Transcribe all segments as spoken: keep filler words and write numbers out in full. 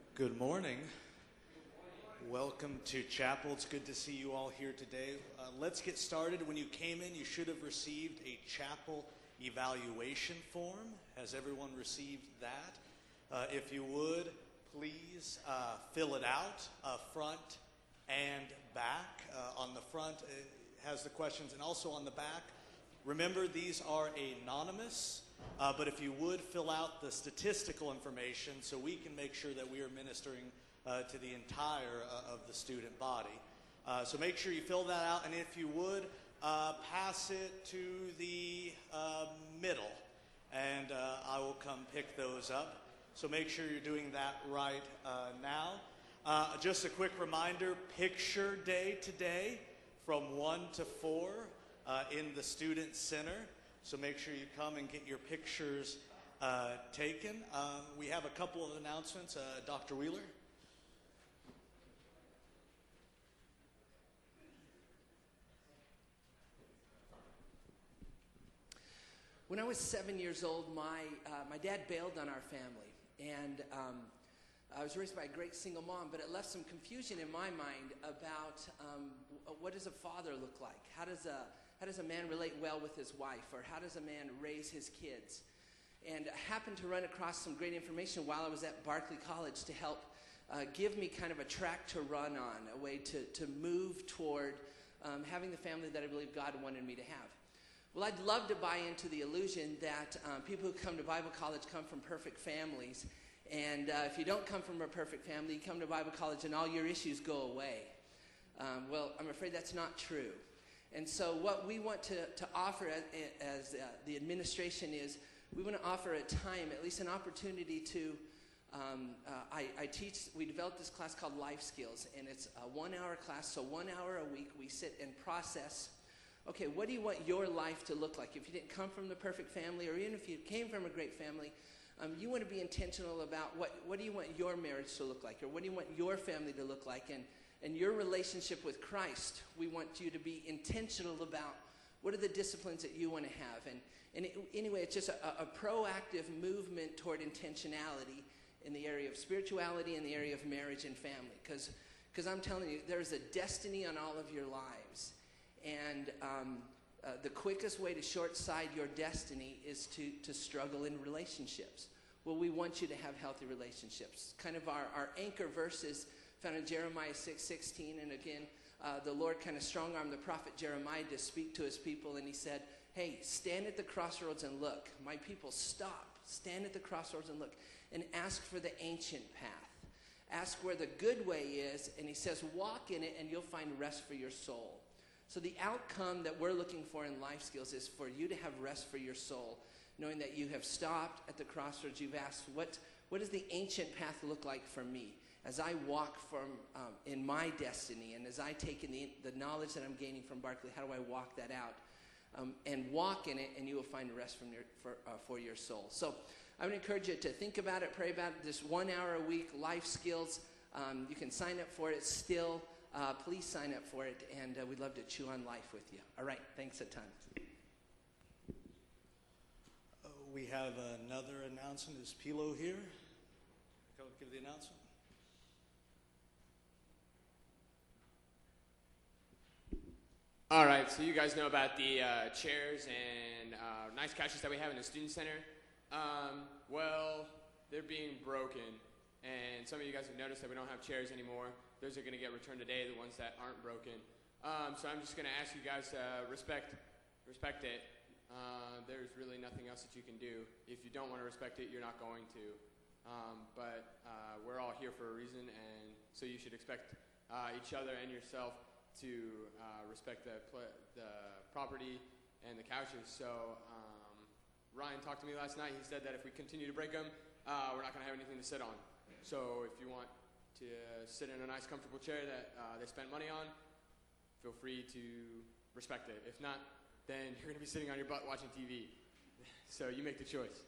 Good morning. Welcome to chapel. It's good to see you all here today. Uh, let's get started. When you came in, you should have received a chapel evaluation form. Has everyone received that? Uh, if you would, please uh, fill it out, uh, front and back. Uh, on the front, it has the questions, and also on the back. Remember, these are anonymous. Uh, but if you would fill out the statistical information so we can make sure that we are ministering uh, to the entire uh, of the student body. Uh, so make sure you fill that out, and if you would, uh, pass it to the uh, middle, and uh, I will come pick those up. So make sure you're doing that right uh, now. Uh, just a quick reminder, picture day today from one to four uh, in the Student Center. So make sure you come and get your pictures uh, taken. Um, we have a couple of announcements. Uh, Doctor Wheeler. When I was seven years old, my uh, my dad bailed on our family, and um, I was raised by a great single mom, but it left some confusion in my mind about um, what does a father look like? How does a How does a man relate well with his wife? Or how does a man raise his kids? And I happened to run across some great information while I was at Berkeley College to help uh, give me kind of a track to run on, a way to, to move toward um, having the family that I believe God wanted me to have. Well, I'd love to buy into the illusion that um, people who come to Bible college come from perfect families. And uh, if you don't come from a perfect family, you come to Bible college and all your issues go away. Um, well, I'm afraid that's not true. And so what we want to, to offer as, as uh, the administration is we want to offer a time, at least an opportunity to, um, uh, I, I teach, we developed this class called Life Skills, and it's a one-hour class, so one hour a week we sit and process, okay, what do you want your life to look like? If you didn't come from the perfect family, or even if you came from a great family, um, you want to be intentional about what, what do you want your marriage to look like, or what do you want your family to look like, and And your relationship with Christ, we want you to be intentional about what are the disciplines that you want to have. And, and it, anyway, it's just a, a proactive movement toward intentionality in the area of spirituality, in the area of marriage and family. Because because I'm telling you, there's a destiny on all of your lives. And um, uh, the quickest way to short-side your destiny is to, to struggle in relationships. Well, we want you to have healthy relationships. Kind of our, our anchor verses found in Jeremiah six sixteen, and again, uh, the Lord kind of strong-armed the prophet Jeremiah to speak to his people, and he said, hey, stand at the crossroads and look. My people, stop. Stand at the crossroads and look, and ask for the ancient path. Ask where the good way is, and he says, walk in it, and you'll find rest for your soul. So the outcome that we're looking for in Life Skills is for you to have rest for your soul, knowing that you have stopped at the crossroads. You've asked, what, what does the ancient path look like for me? As I walk from um, in my destiny, and as I take in the, the knowledge that I'm gaining from Berkeley, how do I walk that out? Um, and walk in it, and you will find rest from your, for, uh, for your soul. So I would encourage you to think about it, pray about it. This one hour a week, Life Skills. Um, you can sign up for it still. Uh, please sign up for it, and uh, we'd love to chew on life with you. All right, thanks a ton. Uh, we have another announcement. Is Pilo here? Go give the announcement. All right, so you guys know about the uh, chairs and uh, nice couches that we have in the Student Center. Um, well, they're being broken, and some of you guys have noticed that we don't have chairs anymore. Those are going to get returned today, the ones that aren't broken. Um, so I'm just going to ask you guys to uh, respect, respect it. Uh, there's really nothing else that you can do. If you don't want to respect it, you're not going to. Um, but uh, we're all here for a reason, and so you should expect uh, each other and yourself to uh, respect the, pl- the property and the couches. So um, Ryan talked to me last night. He said that if we continue to break them, uh, we're not going to have anything to sit on. So if you want to uh, sit in a nice, comfortable chair that uh, they spent money on, feel free to respect it. If not, then you're going to be sitting on your butt watching T V. So you make the choice.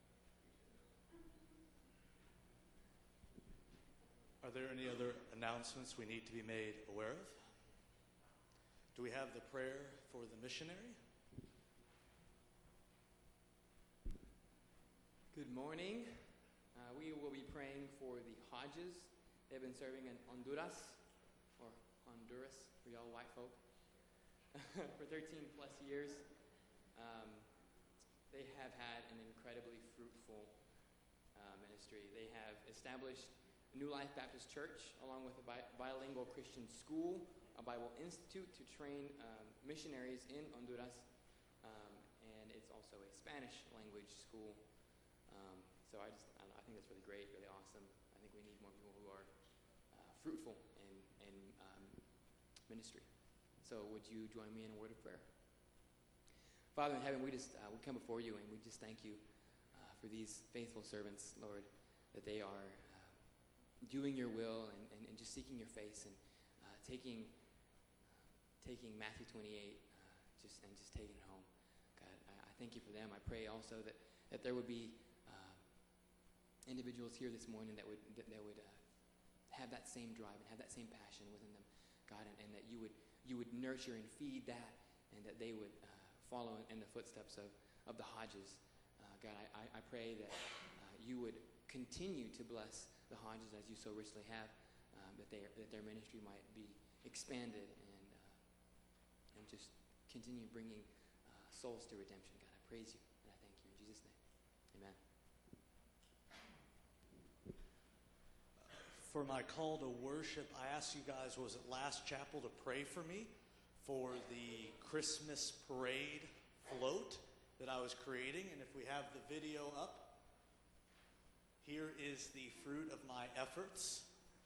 Are there any other announcements we need to be made aware of? Do we have the prayer for the missionary? Good morning. Uh, we we will be praying for the Hodges. They've been serving in Honduras, or Honduras for y'all white folk, for thirteen plus years. Um, they have had an incredibly fruitful uh, ministry. They have established New Life Baptist Church, along with a bi- bilingual Christian school, a Bible Institute to train um, missionaries in Honduras, um, and it's also a Spanish language school. Um, so I just, I, don't know, I think that's really great, really awesome. I think we need more people who are uh, fruitful in, in um, ministry. So would you join me in a word of prayer? Father in heaven, we just uh, we come before you and we just thank you uh, for these faithful servants, Lord, that they are uh, doing your will and, and, and just seeking your face and uh, taking taking Matthew twenty-eight uh, just and just taking it home. God, I, I thank you for them. I pray also that, that there would be uh, individuals here this morning that would that, that would uh, have that same drive and have that same passion within them, God, and, and that you would you would nurture and feed that, and that they would uh, follow in the footsteps of, of the Hodges. Uh, God, I, I pray that uh, you would continue to bless the Hodges as you so richly have, um, that, they, that their ministry might be expanded and uh, and just continue bringing uh, souls to redemption. God, I praise you and I thank you in Jesus' name. Amen. For my call to worship, I asked you guys, was it last chapel, to pray for me for the Christmas parade float that I was creating. And if we have the video up, here is the fruit of my efforts.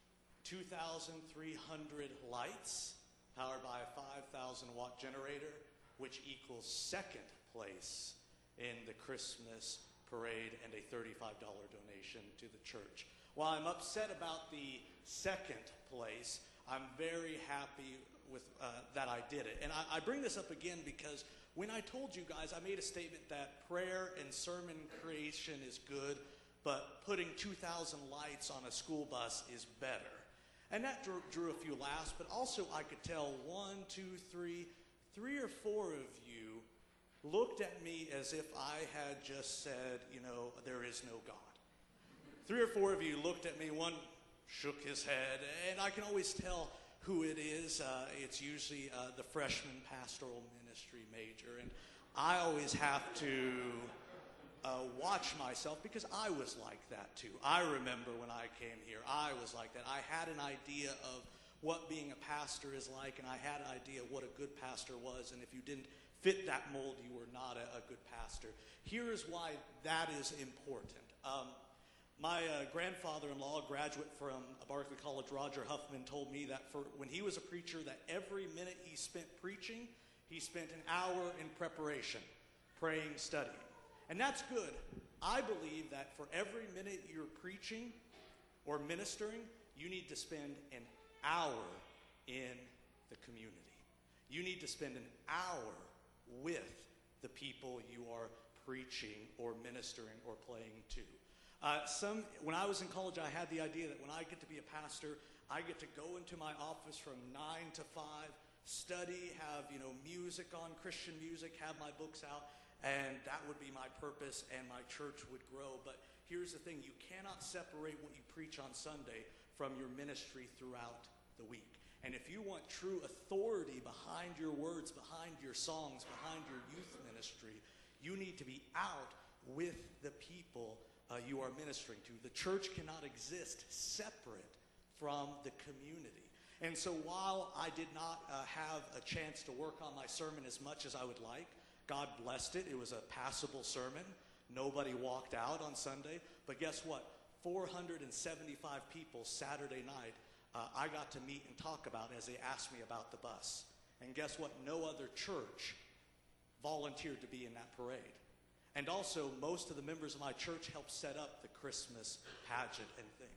two thousand three hundred lights powered by a five thousand watt generator, which equals second place in the Christmas parade and a thirty-five dollars donation to the church. While I'm upset about the second place, I'm very happy with uh, that I did it. And I, I bring this up again because when I told you guys, I made a statement that prayer and sermon creation is good, but putting two thousand lights on a school bus is better. And that drew, drew a few laughs, but also I could tell one, two, three, three or four of you looked at me as if I had just said, you know, there is no God. Three or four of you looked at me, one shook his head, and I can always tell who it is. Uh, it's usually uh, the freshman pastoral ministry major, and I always have to uh, watch myself because I was like that too. I remember when I came here, I was like that. I had an idea of what being a pastor is like, and I had an idea of what a good pastor was, and if you didn't fit that mold, you were not a, a good pastor. Here is why that is important. Um, My uh, grandfather-in-law, a graduate from Barclay College, Roger Huffman, told me that for when he was a preacher, that every minute he spent preaching, he spent an hour in preparation, praying, studying. And that's good. I believe that for every minute you're preaching or ministering, you need to spend an hour in the community. You need to spend an hour with the people you are preaching or ministering or playing to. Uh, some, when I was in college, I had the idea that when I get to be a pastor, I get to go into my office from nine to five, study, have, you know, music on, Christian music, have my books out, and that would be my purpose, and my church would grow. But here's the thing, you cannot separate what you preach on Sunday from your ministry throughout the week. And if you want true authority behind your words, behind your songs, behind your youth ministry, you need to be out with the people Uh, you are ministering to. The church cannot exist separate from the community. And so while I did not uh, have a chance to work on my sermon as much as I would like, God blessed it. It was a passable sermon. Nobody walked out on Sunday. But guess what? four hundred seventy-five people Saturday night uh, I got to meet and talk about as they asked me about the bus. And guess what? No other church volunteered to be in that parade. And also, most of the members of my church helped set up the Christmas pageant and thing.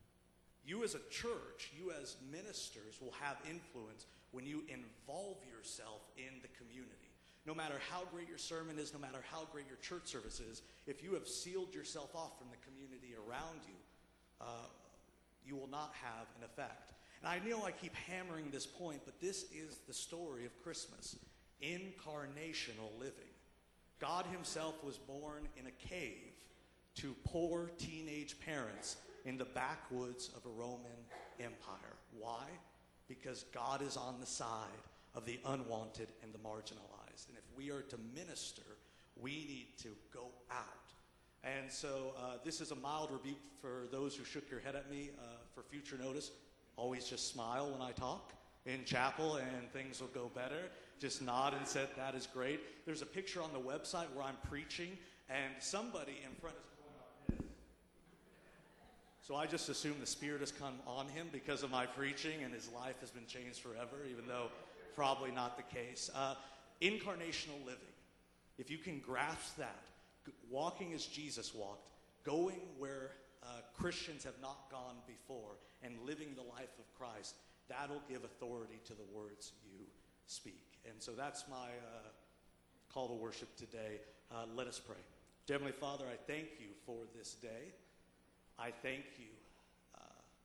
You as a church, you as ministers will have influence when you involve yourself in the community. No matter how great your sermon is, no matter how great your church service is, if you have sealed yourself off from the community around you, uh, you will not have an effect. And I know I keep hammering this point, but this is the story of Christmas. Incarnational living. God himself was born in a cave to poor teenage parents in the backwoods of a Roman Empire. Why? Because God is on the side of the unwanted and the marginalized. And if we are to minister, we need to go out. And so uh, this is a mild rebuke for those who shook your head at me uh, for future notice. Always just smile when I talk in chapel and things will go better. Just nod and say, that is great. There's a picture on the website where I'm preaching and somebody in front is going like this. So I just assume the Spirit has come on him because of my preaching and his life has been changed forever, even though probably not the case. Uh, incarnational living. If you can grasp that, walking as Jesus walked, going where uh, Christians have not gone before, and living the life of Christ, that'll give authority to the words you speak. And so that's my uh, call to worship today. Uh, let us pray. Heavenly Father, I thank you for this day. I thank you uh,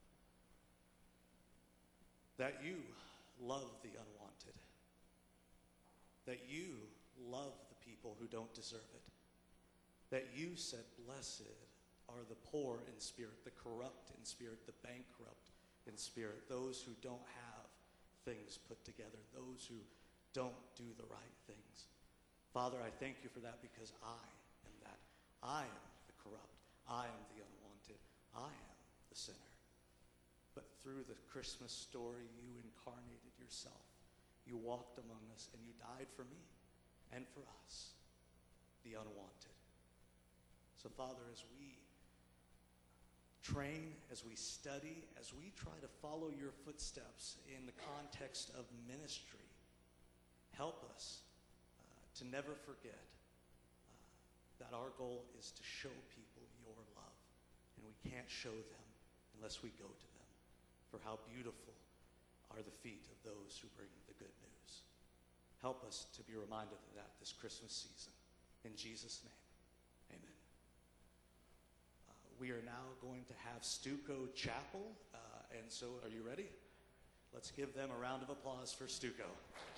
that you love the unwanted, that you love the people who don't deserve it, that you said, blessed are the poor in spirit, the corrupt in spirit, the bankrupt in spirit, those who don't have things put together, those who don't do the right things. Father, I thank you for that because I am that. I am the corrupt. I am the unwanted. I am the sinner. But through the Christmas story, you incarnated yourself. You walked among us and you died for me and for us, the unwanted. So, Father, as we train, as we study, as we try to follow your footsteps in the context of ministry, help us uh, to never forget uh, that our goal is to show people your love. And we can't show them unless we go to them. For how beautiful are the feet of those who bring the good news. Help us to be reminded of that this Christmas season. In Jesus' name, amen. Uh, we are now going to have Stuco Chapel. Uh, and so are you ready? Let's give them a round of applause for Stuco.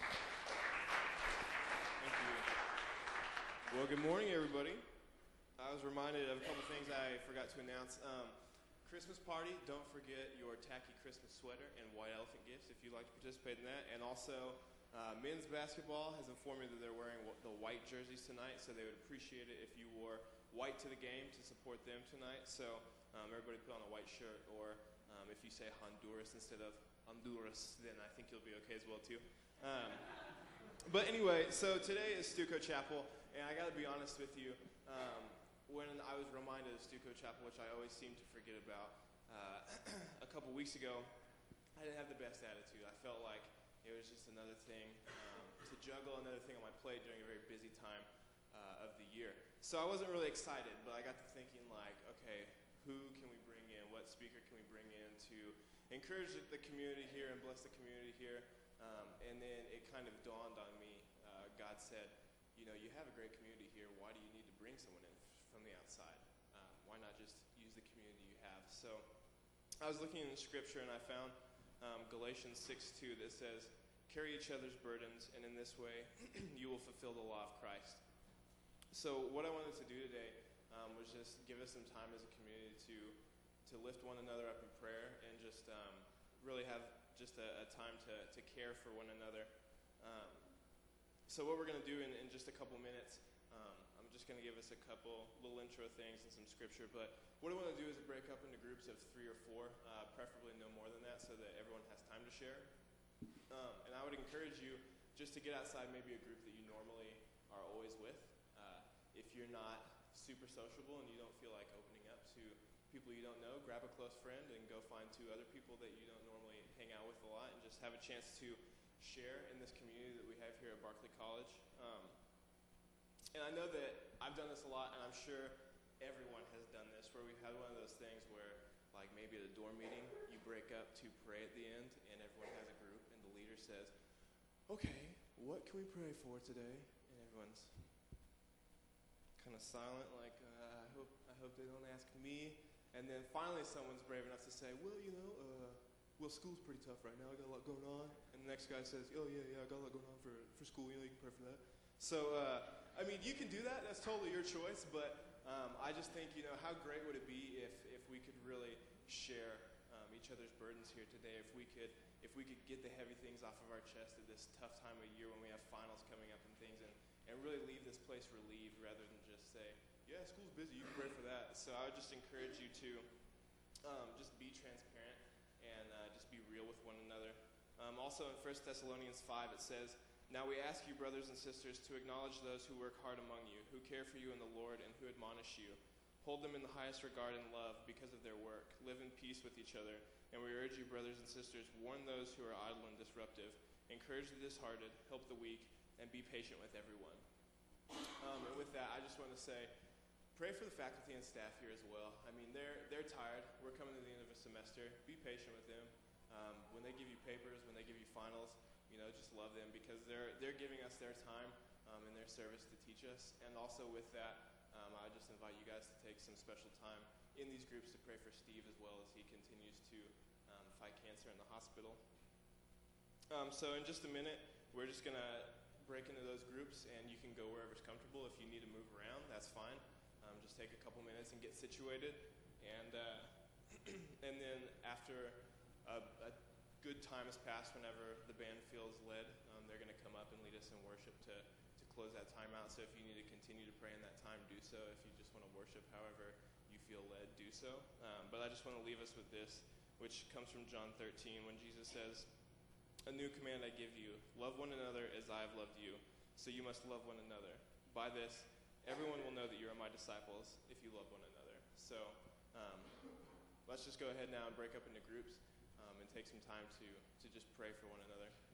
Well, good morning, everybody. I was reminded of a couple things I forgot to announce. Um, Christmas party, don't forget your tacky Christmas sweater and white elephant gifts if you'd like to participate in that. And also, uh, men's basketball has informed me that they're wearing the white jerseys tonight, so they would appreciate it if you wore white to the game to support them tonight. So um, everybody put on a white shirt, or um, if you say Honduras instead of Honduras, then I think you'll be okay as well, too. Um, but anyway, so today is Stuco Chapel. And I got to be honest with you, um, when I was reminded of Stuco Chapel, which I always seem to forget about, uh, a couple weeks ago, I didn't have the best attitude. I felt like it was just another thing um, to juggle, another thing on my plate during a very busy time uh, of the year. So I wasn't really excited, but I got to thinking like, okay, who can we bring in? What speaker can we bring in to encourage the community here and bless the community here? Um, and then it kind of dawned on me, uh, God said, you know, you have a great community here. Why do you need to bring someone in from the outside? Um, why not just use the community you have? So I was looking in the scripture and I found um, Galatians six two that says, carry each other's burdens, and in this way you will fulfill the law of Christ. So what I wanted to do today um, was just give us some time as a community to to lift one another up in prayer and just um, really have just a, a time to, to care for one another. Um, So what we're going to do in, in just a couple minutes, um, I'm just going to give us a couple little intro things and some scripture, but what I want to do is break up into groups of three or four, uh, preferably no more than that, so that everyone has time to share. Um, and I would encourage you just to get outside maybe a group that you normally are always with. Uh, if you're not super sociable and you don't feel like opening up to people you don't know, grab a close friend and go find two other people that you don't normally hang out with a lot and just have a chance to share in this community that we have here at Barclay College. Um, and I know that I've done this a lot, and I'm sure everyone has done this, where we've had one of those things where, like maybe at a dorm meeting, you break up to pray at the end, and everyone has a group, and the leader says, okay, what can we pray for today? And everyone's kind of silent, like, uh, I hope I hope they don't ask me. And then finally someone's brave enough to say, well, you know, uh, well, school's pretty tough right now. I got a lot going on. And the next guy says, oh, yeah, yeah, I got a lot going on for, for school. You know, you can pray for that. So, uh, I mean, you can do that. That's totally your choice. But Um, I just think, you know, how great would it be if, if we could really share um, each other's burdens here today, if we could if we could get the heavy things off of our chest at this tough time of year when we have finals coming up and things, and, and really leave this place relieved rather than just say, yeah, school's busy, you can pray for that. So I would just encourage you to um, just be transparent and uh, just be real with one another. Um, also in First Thessalonians five it says, now we ask you, brothers and sisters, to acknowledge those who work hard among you, who care for you in the Lord, and who admonish you. Hold them in the highest regard and love because of their work. Live in peace with each other. And we urge you, brothers and sisters, warn those who are idle and disruptive. Encourage the disheartened, help the weak, and be patient with everyone. Um, and with that, I just want to say, pray for the faculty and staff here as well. I mean, they're they're tired. We're coming to the end of a semester. Be patient with them. Um, when they give you papers, when they give you finals, you know, just love them because they're they're giving us their time um, and their service to teach us. And also with that, um, I just invite you guys to take some special time in these groups to pray for Steve as well as he continues to um, fight cancer in the hospital. Um, so in just a minute, we're just going to break into those groups and you can go wherever's comfortable. If you need to move around, that's fine. Um, just take a couple minutes and get situated. And, uh, and then after a, a good time has passed, whenever the band feels led, um, they're going to come up and lead us in worship to, to close that time out. So if you need to continue to pray in that time, do so. If you just want to worship however you feel led, do so. Um, but I just want to leave us with this, which comes from John thirteen, when Jesus says, a new command I give you, love one another as I have loved you, so you must love one another. By this, everyone will know that you are my disciples if you love one another. So um, let's just go ahead now and break up into groups um, and take some time to, to just pray for one another.